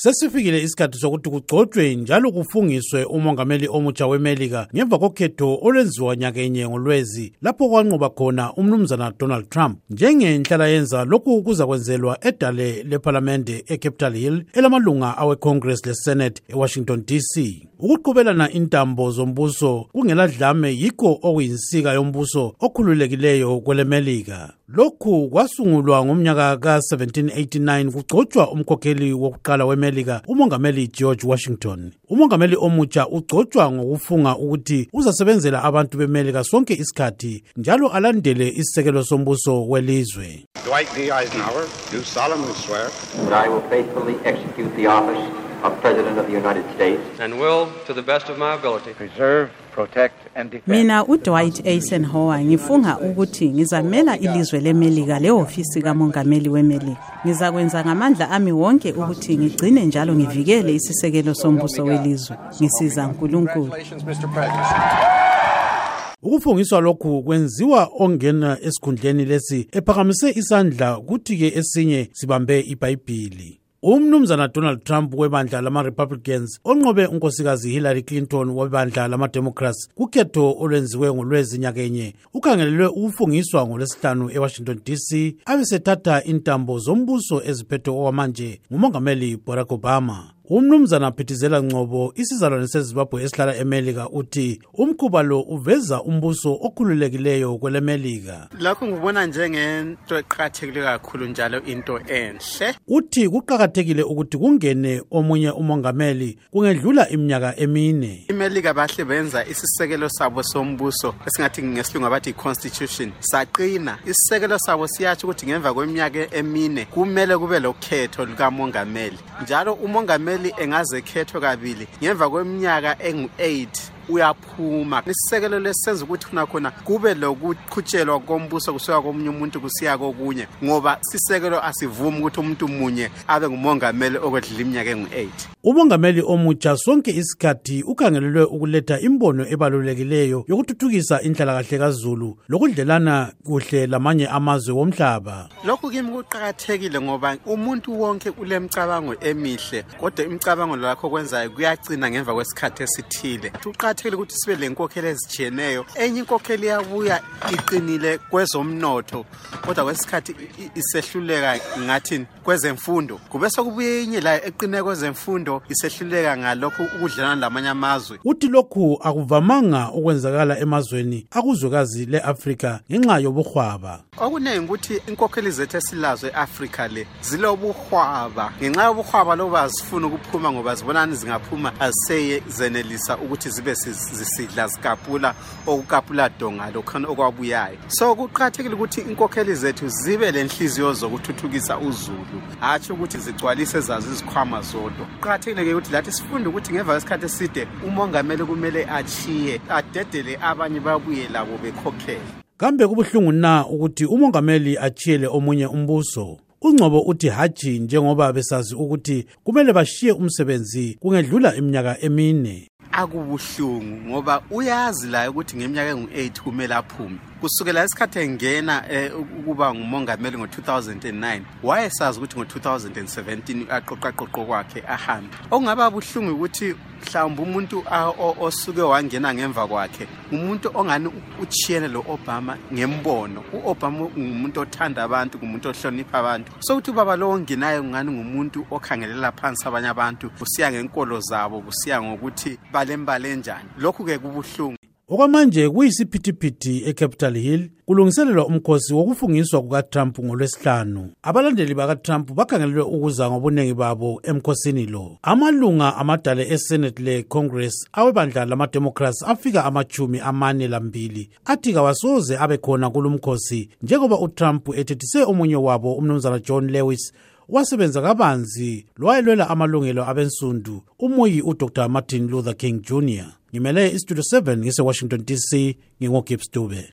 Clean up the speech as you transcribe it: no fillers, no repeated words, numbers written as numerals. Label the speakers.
Speaker 1: Sesifikile isikhathi sokuthi kugcotshwe njalo kufungiswe umongameli omutsha weMelika ngemva kokhetho olwenziwa nyakenye ngoLwezi lapho kwanqoba khona umnumzana Donald Trump. Njengenhlala yenza lokhu kuza kwenzelwa edale leParlamente eCapitol Hill elamalunga aweCongress leSenate eWashington DC. Ukuqhubelana intambo zombuso kungeladlame yikho okuyinsika yombuso okhululekileyo kweleMelika. Lokhu kwasungulwa ngomnyaka ka-1789 kugcotshwa umkhokheli wokuqala weMelika, umongameli George Washington. Umongameli omutsha ugcotshwa ngokufunga ukuthi uzasebenzela abantu beMelika sonke isikhathi njalo alandele isisekelo sombuso welizwe.
Speaker 2: Dwight D. Eisenhower, do solemnly swear
Speaker 3: that I will faithfully execute the office of President of the United States
Speaker 4: and will, to the best of my ability,
Speaker 2: preserve, protect and defend.
Speaker 5: Mina uDwight Eisenhower ngifunga ukuthi ngizamela ilizwe leMelika leofisi kamongameli weMelika. Ngizakwenza ngamandla ami wonke ukuthi ngigcine njalo ngivikele isisekelo sombuso welizwe. Ngisiza uNkulunkulu.
Speaker 1: Ukufungiswa lokhu kwenziwa ongena esikhundleni lesi ephakamise isandla kuthi ke esinye sibambe iBhayibhili. Umnumzana Donald Trump webandla lama-Republicans onqobe unkosikazi Hillary Clinton webandla lama-Democrats kukhetho olwenziwe ngoLwezi nyakenye ukhangelelwe ukufungiswa ngoLwesihlanu eWashington DC abesethatha intambo zombuso eziphethwe okwamanje ngumongameli Barack Obama. Umnumzana Phithizela Ngcobo isizalwane seZimbabwe esihlala eMelika uthi umkhuba lo uveza umbuso okhululekileyo kweleMelika.
Speaker 6: Lokho ngibona njengento eqhakathekile kakhulu njalo into enhle.
Speaker 1: Uthi kuqhakathekile ukuthi kungene omunye umongameli kungedlula iminyaka emine.
Speaker 6: iMelika bahle benza isisekelo sabo sombuso esingathi ngesilungu abathi i-Constitution. Saqina isisekelo sabo siyatsho ukuthi ngemva kweminyaka emine kumele kube lokhetho lukamongameli. Njalo umongameli engaze khetho kabili ngemva kweminyaka engu-8 uyaphuma. Isisekelo lesenza ukuthi khona kube lokuqhutshelwa kombuso kusuka komunye umuntu kusiya kokunye ngoba isisekelo asivumi ukuthi umuntu munye abe ngumongameli okwedlula iminyaka engu-8.
Speaker 1: Umongameli omutsha sonke isikhathi ukhangelelwe ukuletha imbono ebalulekileyo yokuthuthukisa inhlalakahle kaZulu lokudlelana kuhle lamanye amazwe womhlaba.
Speaker 6: Lokhu kimi kuqhakathekile ngoba umuntu wonke ulemcabango emihle kodwa imicabango lakho kwenzayo kuyagcina ngemva kwesikhathi esithile. Kuqhakathekile ukuthi sibe lenkokheli ezijiyeneyo. Enye inkokheli yabuya iqinile kwezomnotho kodwa kwesikhathi isehluleka ngathi kwezemfundo. Kube sokubuye enye la eqine kwezemfundo isehluleka ngalokho ukudlelana lamanye amazwe.
Speaker 1: Uthi lokhu akuvamanga ukwenzakala emazweni akuzwekazi leAfrika ngenxa yobuhwaba.
Speaker 6: Okuningi ukuthi inkokheli zethu esilazo eAfrika le zilobuhwaba. Ngenxa yobuhwaba lobo azifuna ukuphuma ngoba zibonani zingaphuma aziseye zenelisa ukuthi zibe zisidla zikapula okukapula donga lokhona okwabuyayo. So kuqhakathekile ukuthi inkokheli zethu zibe lenhliziyo zokuthuthukisa uZulu, hathi ukuthi zigcwalise zazi izikhwama zodwa. Kuqhakathekile ukuthi lathi sifunde ukuthi ngemva kwesikhathi eside umongameli kumele achiye adedele abanye babuye labo bekhokhela.
Speaker 1: Kambe kubuhlungu na ukuthi umongameli achiyele omunye umbuso? uNgcobo uthi haji njengoba besazi ukuthi kumele bashiye umsebenzi kungedlula iminyaka emine.
Speaker 6: Akubuhlungu ngoba uyazi la ukuthi ngeminyaka engu-8 kumele aphume. Kusukela isikhathi engena ukuba ngumongameli ngo-2009 wayesazi ukuthi ngo-2017 aqoqaqoqo kwakhe ahambe. Okungaba buhlungu ukuthi mhlawumbe umuntu osuke wangena ngemva kwakhe umuntu ongani uchiyene lo Obama ngembono. uObama ngumuntu othanda abantu, ngumuntu ohlonipha abantu. So ukuthi baba lo ongenayo ngani ngumuntu okhangelela phansi abanye abantu kusiya ngenkolo zabo, kusiya ngokuthi balembale njani. Lokhu ke kubuhlungu.
Speaker 1: Okwamanje kuyisiphithiphithi eCapitol Hill kulungiselelwa umkhosi wokufungiswa kukaTrump ngoLwesihlanu. Abalandeli bakaTrump bakhangelelwe ukuza ngobunengi babo emkhosini lo. Amalunga amadale eSenate leCongress awebandla lama-Democrats afika 42 athi kawasoze abe khona kulumkhosi njengoba uTrump ethethise omunye wabo umnumzana John Lewis wasebenza kabanzi lwayelwela amalungelo abensundu umuyi uDr. Martin Luther King Jr. Ngimele iStudio 7 ngise Washington DC, ngingoGibbs Dube.